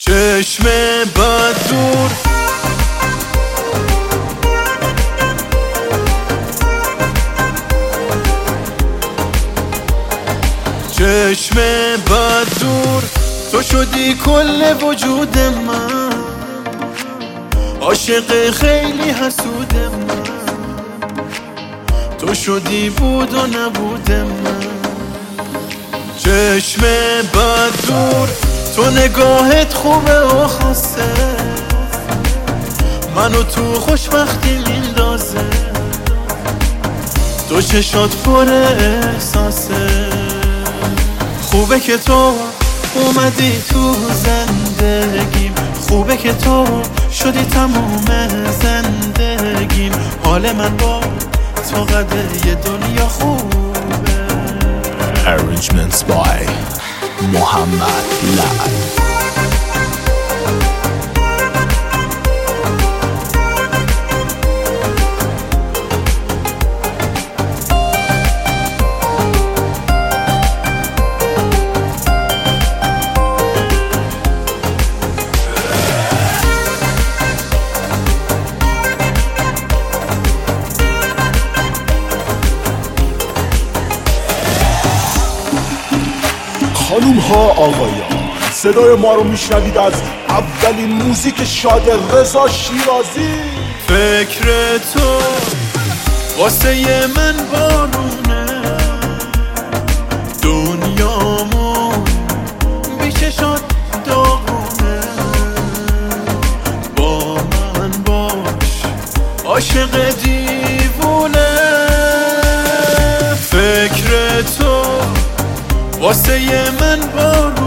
چشم بد دور چشم بد دور تو شدی کل وجود من، عاشق خیلی حسود من، تو شدی بود و نبود من. چشم بد دور تو نگاهت خوبه و خاصه، منو تو خوشبختی میندازه، تو چشات پر احساسه. خوبه که تو اومدی تو زندگیم، خوبه که تو شدی تموم زندگیم، حال من با تو قده یه دنیا خوبه. Arrangements by محمد لعل. خانوم ها آقایان، صدای ما رو میشنوید از اولین موزیک شاد رضا شیرازی. فکر تو واسه من بارونه، دنیامون بی چشات داغونه، با من باش عاشق دیوونه. فکر تو واسه من بارونه،